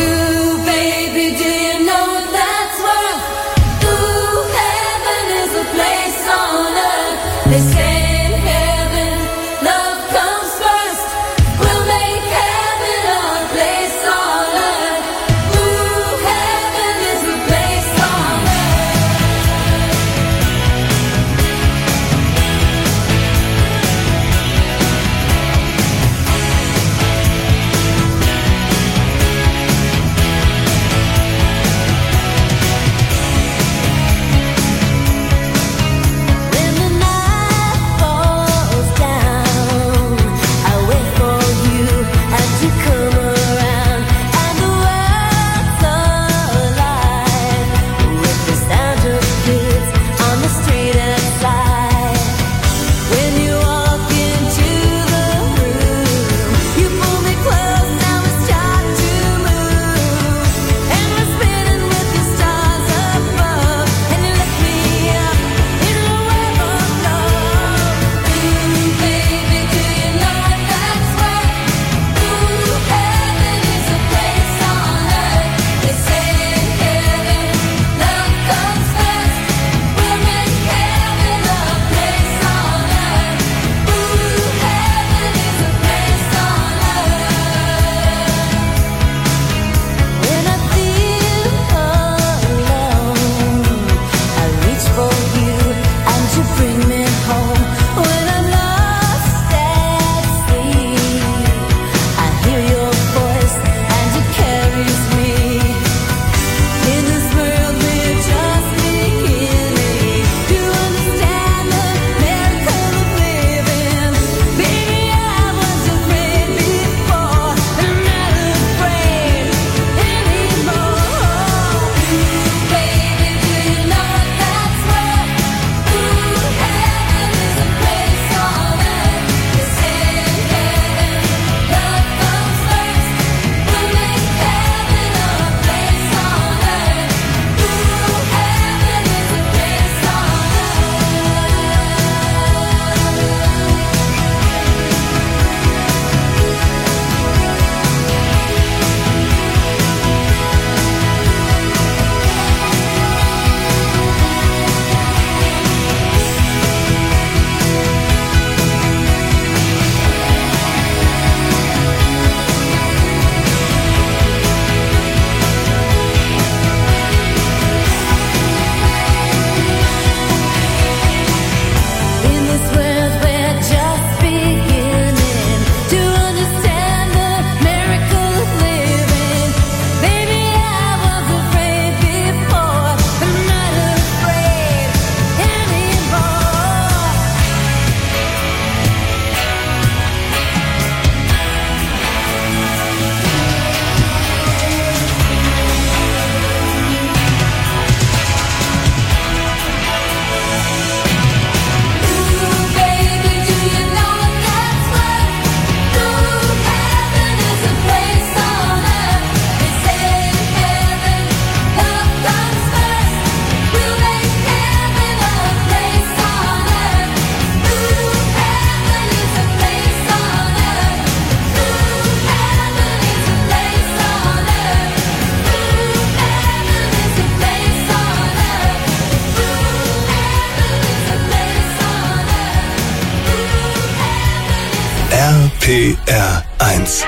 R P R eins.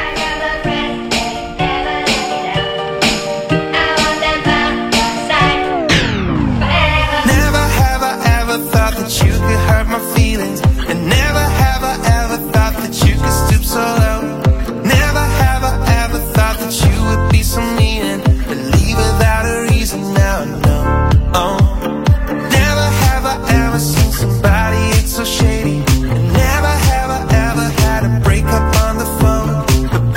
Shady. And never have I ever had a breakup on the phone. But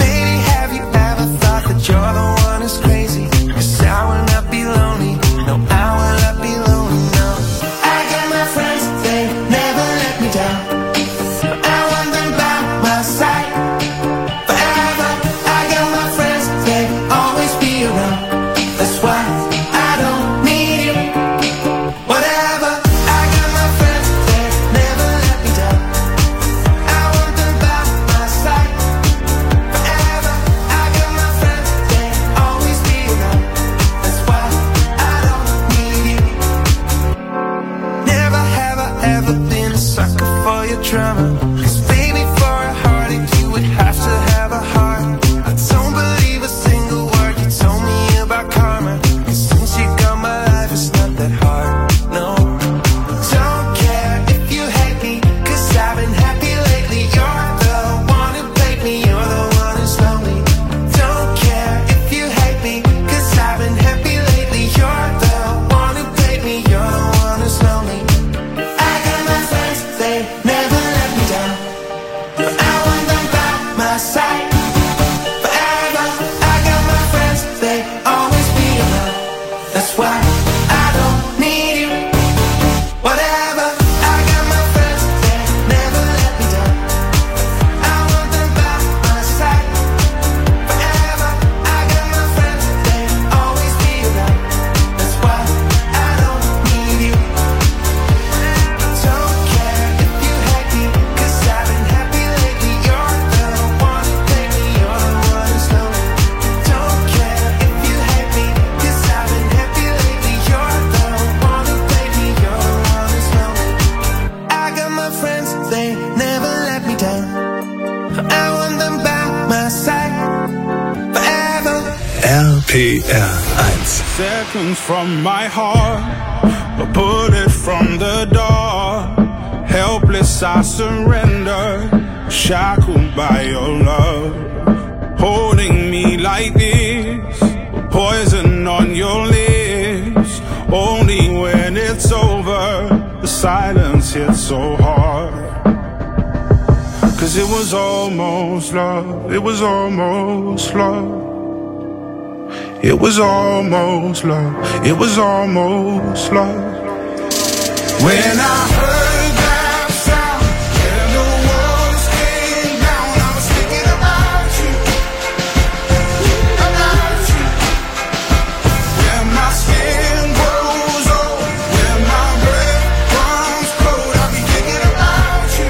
P R eins. Seconds from my heart, but put it from the door. Helpless I surrender, shackled by your love. Holding me like this, poison on your lips. Only when it's over, the silence hits so hard. Cause it was almost love, it was almost love. It was almost love, it was almost love. When I heard that sound and the walls came down, I was thinking about you, about you. When my skin grows old, when my breath runs cold, I'll be thinking about you,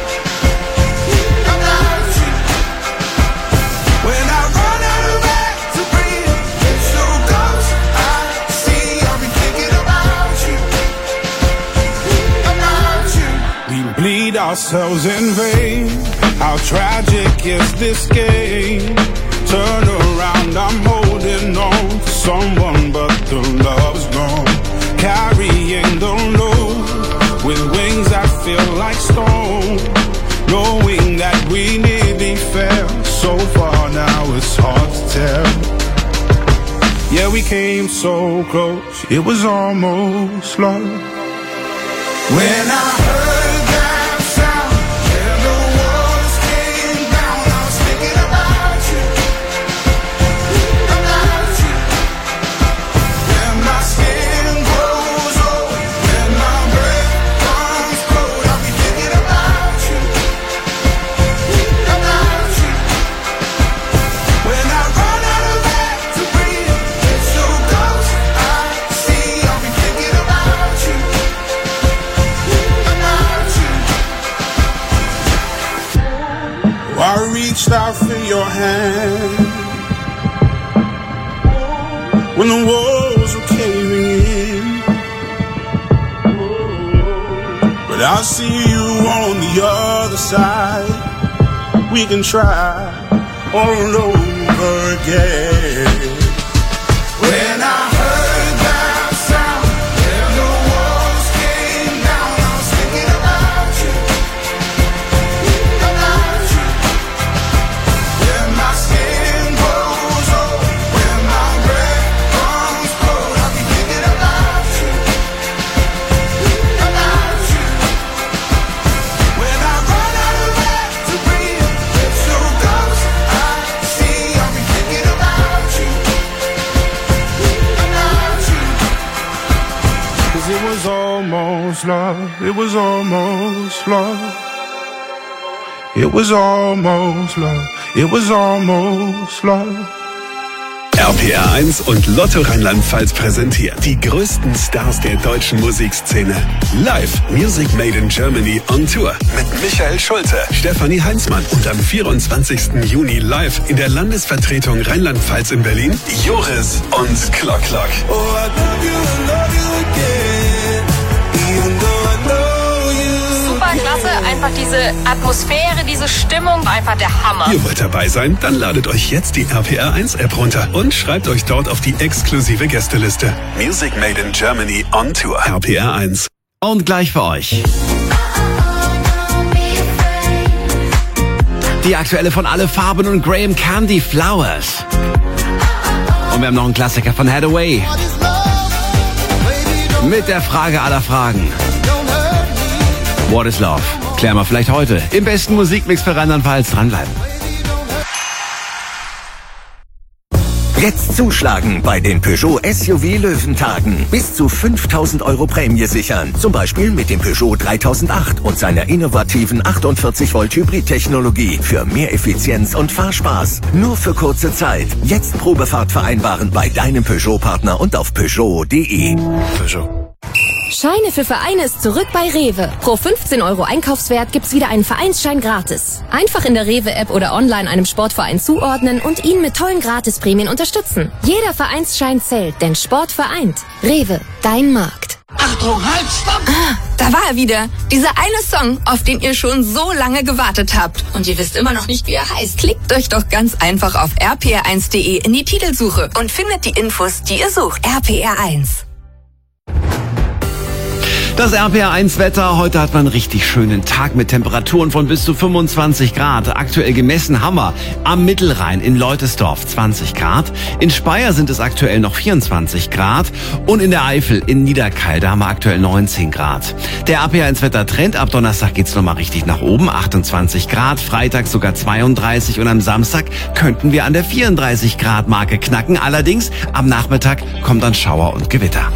about you. When I run out of air to breathe, it's your ghost I see, I'll be thinking about you, about you. We bleed ourselves in vain. How tragic is this game? Turn around, I'm holding on to someone, but the love's gone. Carrying the load with wings that feel like stone. Knowing that we nearly fell so far, now it's hard to tell. Yeah, we came so close, it was almost love. When I heard that sound and the walls came down, I was thinking about you, about you. When my skin grows old, when my breath comes cold, I'll be thinking about you, about you. When I run out of air to breathe, it's your ghost I see, I'll be thinking about you, about you. I reached out for your hand when the walls were caving in, but I see you on the other side. We can try all over again. When I heard that sound and the walls came down, I was thinking about you, about you. When my skin grows old, when my breath comes cold, I'll be thinking about you, about you. When I run out of air to breathe, it's your ghost I see, I'll be thinking about you, about you. Cause it was almost love, it was almost love. It was almost love, it was almost love. R P R eins und Lotto Rheinland-Pfalz präsentiert die größten Stars der deutschen Musikszene. Live Music Made in Germany on Tour mit Michael Schulte, Stefanie Heinzmann und am vierundzwanzigsten Juni live in der Landesvertretung Rheinland-Pfalz in Berlin Joris und Clock Clock. Oh, I love you, I love you again, even though I know you. Super klasse, einfach diese Atmosphäre, diese Stimmung, einfach der Hammer. Ihr wollt dabei sein? Dann ladet euch jetzt die R P R eins App runter und schreibt euch dort auf die exklusive Gästeliste. Music Made in Germany on Tour. R P R eins. Und gleich für euch die aktuelle von Alle Farben und Graham Candy, Flowers. Und wir haben noch einen Klassiker von Hathaway mit der Frage aller Fragen. What is Love? Klären wir vielleicht heute im besten Musikmix für Rheinland-Pfalz. Dranbleiben. Jetzt zuschlagen bei den Peugeot S U V Löwentagen. Bis zu fünftausend Euro Prämie sichern. Zum Beispiel mit dem Peugeot dreitausendacht und seiner innovativen achtundvierzig Volt Hybrid-Technologie für mehr Effizienz und Fahrspaß. Nur für kurze Zeit. Jetzt Probefahrt vereinbaren bei deinem Peugeot-Partner und auf Peugeot punkt de. Peugeot. Scheine für Vereine ist zurück bei Rewe. Pro fünfzehn Euro Einkaufswert gibt's wieder einen Vereinsschein gratis. Einfach in der Rewe-App oder online einem Sportverein zuordnen und ihn mit tollen Gratisprämien unterstützen. Jeder Vereinsschein zählt, denn Sport vereint. Rewe, dein Markt. Achtung, halt, stopp! Ah, da war er wieder. Dieser eine Song, auf den ihr schon so lange gewartet habt. Und ihr wisst immer noch nicht, wie er heißt. Klickt euch doch ganz einfach auf r p r eins punkt d e in die Titelsuche und findet die Infos, die ihr sucht. R P R eins. Das R P R eins Wetter. Heute hat man einen richtig schönen Tag mit Temperaturen von bis zu fünfundzwanzig Grad. Aktuell gemessen haben wir am Mittelrhein in Leutesdorf zwanzig Grad. In Speyer sind es aktuell noch vierundzwanzig Grad. Und in der Eifel in Niederkeil, da haben wir aktuell neunzehn Grad. Der R P R eins Wettertrend. Ab Donnerstag geht's nochmal richtig nach oben. achtundzwanzig Grad. Freitag sogar zweiunddreißig. Und am Samstag könnten wir an der vierunddreißig Grad Marke knacken. Allerdings am Nachmittag kommt dann Schauer und Gewitter.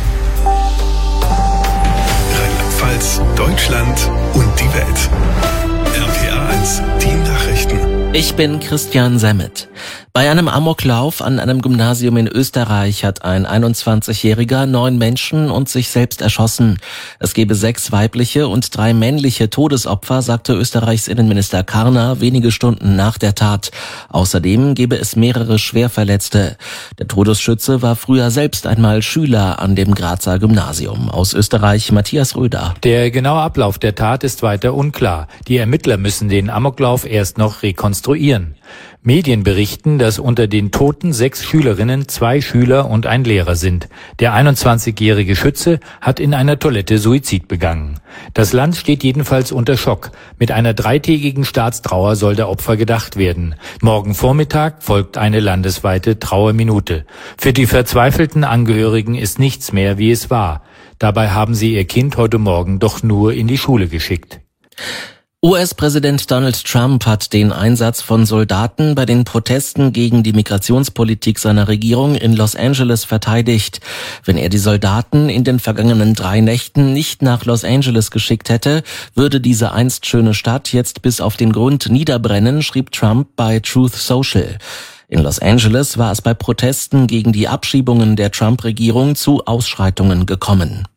Rheinland-Pfalz, Deutschland und die Welt. R P R eins, die Nachrichten. Ich bin Christian Semmet. Bei einem Amoklauf an einem Gymnasium in Österreich hat ein einundzwanzigjähriger neun Menschen und sich selbst erschossen. Es gebe sechs weibliche und drei männliche Todesopfer, sagte Österreichs Innenminister Karner wenige Stunden nach der Tat. Außerdem gebe es mehrere Schwerverletzte. Der Todesschütze war früher selbst einmal Schüler an dem Grazer Gymnasium. Aus Österreich Matthias Röder. Der genaue Ablauf der Tat ist weiter unklar. Die Ermittler müssen den Amoklauf erst noch rekonstruieren. Medien berichten, dass unter den Toten sechs Schülerinnen, zwei Schüler und ein Lehrer sind. Der einundzwanzigjährige Schütze hat in einer Toilette Suizid begangen. Das Land steht jedenfalls unter Schock. Mit einer dreitägigen Staatstrauer soll der Opfer gedacht werden. Morgen Vormittag folgt eine landesweite Trauerminute. Für die verzweifelten Angehörigen ist nichts mehr, wie es war. Dabei haben sie ihr Kind heute Morgen doch nur in die Schule geschickt. U S-Präsident Donald Trump hat den Einsatz von Soldaten bei den Protesten gegen die Migrationspolitik seiner Regierung in Los Angeles verteidigt. Wenn er die Soldaten in den vergangenen drei Nächten nicht nach Los Angeles geschickt hätte, würde diese einst schöne Stadt jetzt bis auf den Grund niederbrennen, schrieb Trump bei Truth Social. In Los Angeles war es bei Protesten gegen die Abschiebungen der Trump-Regierung zu Ausschreitungen gekommen.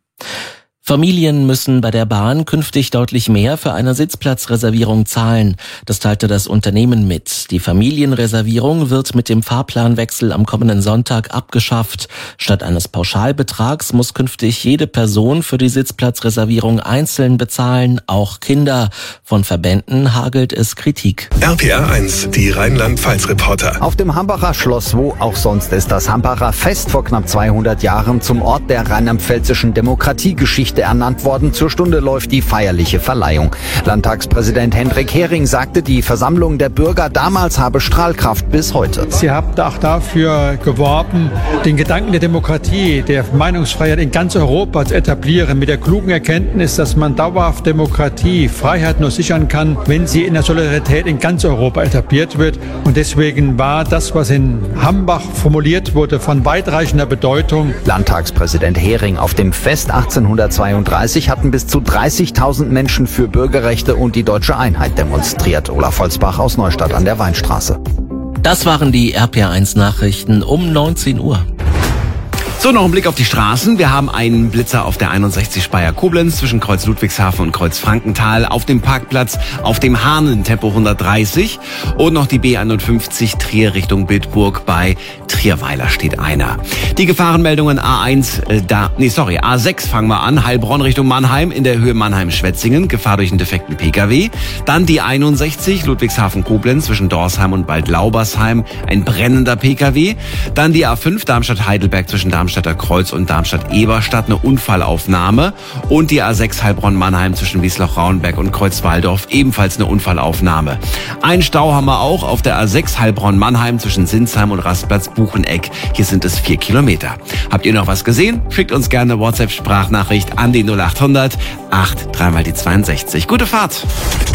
Familien müssen bei der Bahn künftig deutlich mehr für eine Sitzplatzreservierung zahlen. Das teilte das Unternehmen mit. Die Familienreservierung wird mit dem Fahrplanwechsel am kommenden Sonntag abgeschafft. Statt eines Pauschalbetrags muss künftig jede Person für die Sitzplatzreservierung einzeln bezahlen, auch Kinder. Von Verbänden hagelt es Kritik. R P R eins, die Rheinland-Pfalz-Reporter. Auf dem Hambacher Schloss, wo auch sonst ist das Hambacher Fest vor knapp zweihundert Jahren zum Ort der rheinland-pfälzischen Demokratiegeschichte ernannt worden. Zur Stunde läuft die feierliche Verleihung. Landtagspräsident Hendrik Hering sagte, die Versammlung der Bürger damals habe Strahlkraft bis heute. Sie haben auch dafür geworben, den Gedanken der Demokratie, der Meinungsfreiheit in ganz Europa zu etablieren, mit der klugen Erkenntnis, dass man dauerhaft Demokratie, Freiheit nur sichern kann, wenn sie in der Solidarität in ganz Europa etabliert wird. Und deswegen war das, was in Hambach formuliert wurde, von weitreichender Bedeutung. Landtagspräsident Hering: Auf dem Fest achtzehnhundertzweiunddreißig hatten bis zu dreißigtausend Menschen für Bürgerrechte und die deutsche Einheit demonstriert. Olaf Holzbach aus Neustadt an der Weinstraße. Das waren die R P R eins Nachrichten um neunzehn Uhr. So, noch ein Blick auf die Straßen. Wir haben einen Blitzer auf der einundsechzig Speyer-Koblenz zwischen Kreuz Ludwigshafen und Kreuz Frankenthal. Auf dem Parkplatz auf dem Hahnen Tempo hundertdreißig. Und noch die B einundfünfzig Trier Richtung Bitburg. Bei Trierweiler steht einer. Die Gefahrenmeldungen A eins, äh, da, nee, sorry, A sechs fangen wir an. Heilbronn Richtung Mannheim in der Höhe Mannheim-Schwetzingen. Gefahr durch einen defekten Pkw. Dann die einundsechzig Ludwigshafen-Koblenz zwischen Dorsheim und Bad-Laubersheim. Ein brennender Pkw. Dann die A fünf Darmstadt-Heidelberg zwischen Darmstadt Darmstadter Kreuz und Darmstadt-Eberstadt, eine Unfallaufnahme. Und die A sechs Heilbronn-Mannheim zwischen Wiesloch-Rauenberg und Kreuzwaldorf, ebenfalls eine Unfallaufnahme. Ein Stau haben wir auch auf der A sechs Heilbronn-Mannheim zwischen Sinsheim und Rastplatz-Bucheneck. Hier sind es vier Kilometer. Habt ihr noch was gesehen? Schickt uns gerne eine WhatsApp-Sprachnachricht an die null achthundert acht dreimal die zweiundsechzig. Gute Fahrt!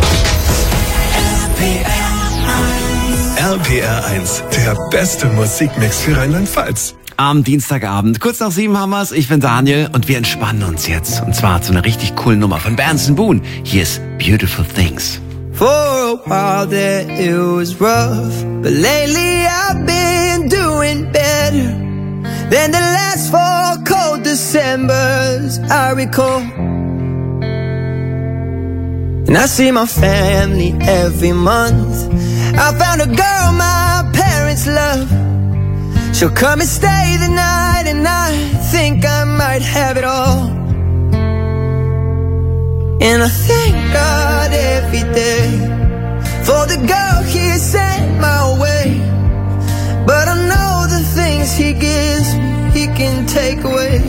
R P R eins, der beste Musikmix für Rheinland-Pfalz. Am Dienstagabend, kurz nach sieben haben wir's. Ich bin Daniel und wir entspannen uns jetzt. Und zwar zu einer richtig coolen Nummer von Berndsen Boone. Hier ist Beautiful Things. For a while there it was rough, but lately I've been doing better than the last four cold Decembers I recall. And I see my family every month. I found a girl my parents love. She'll come and stay the night, and I think I might have it all. And I thank God every day for the girl He sent my way. But I know the things He gives me, He can take away.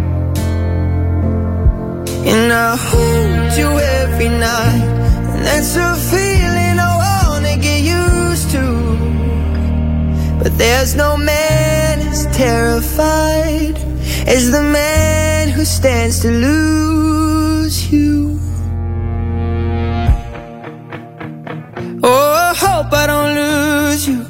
And I hold you every night, and that's a feeling I wanna get used to. But there's no man as terrified as the man who stands to lose you. Oh, I hope I don't lose you.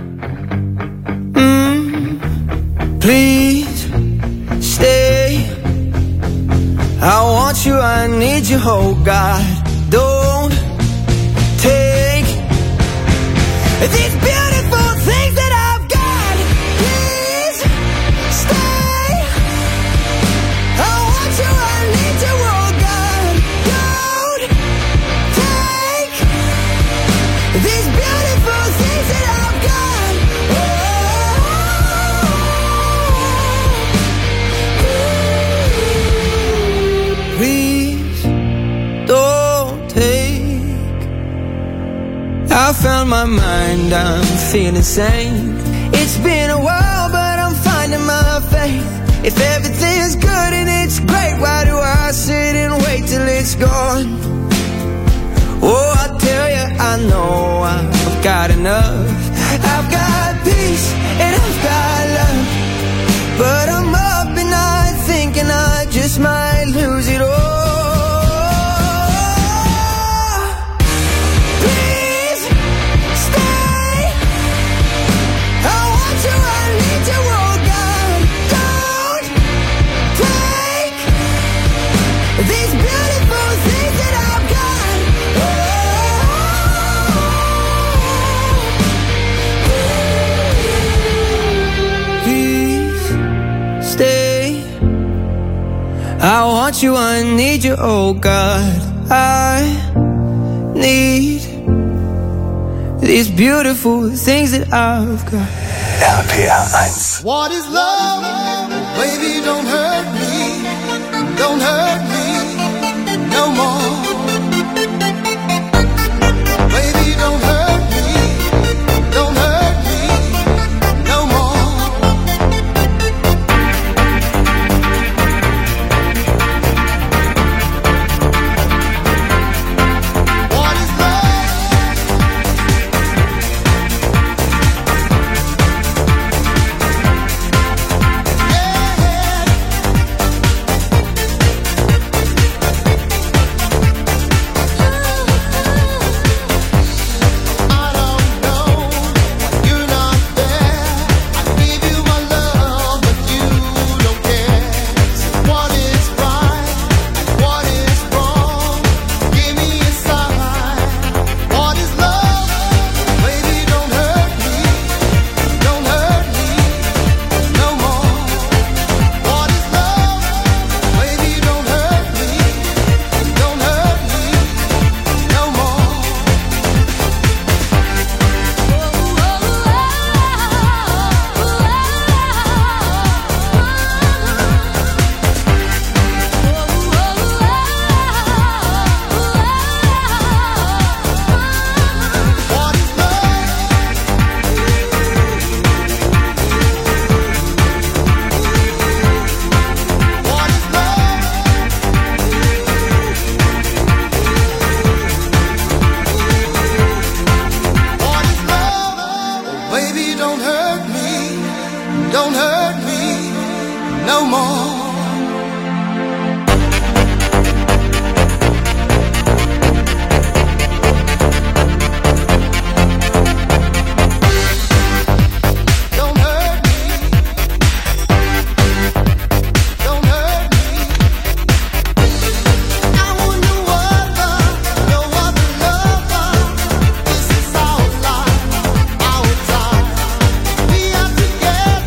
Mm, please stay. I want you, I need you, oh God. Don't take these beautiful things that I've got. Please stay. I want you, I need you, oh God. Don't take these beautiful things that I've got. Oh, please don't take. I found my mind, I'm feeling sane. It's been a while, but I'm finding my faith. If everything's good and it's great, why do I sit and wait till it's gone? Oh, I tell you, I know I've got enough. I've got peace and I've got love. But I'm up and I thinking I just might lose it all. Please stay. I want you, I need you, oh God. Don't take these beautiful things that I've got. Please stay. I want you, I need you, oh God. I need these beautiful things that I've got. R P R eins. What is love? Baby, don't hurt me. Don't hurt me no more. Baby, don't hurt me. Don't hurt me no more. What is Baby, don't hurt me, don't hurt me no more.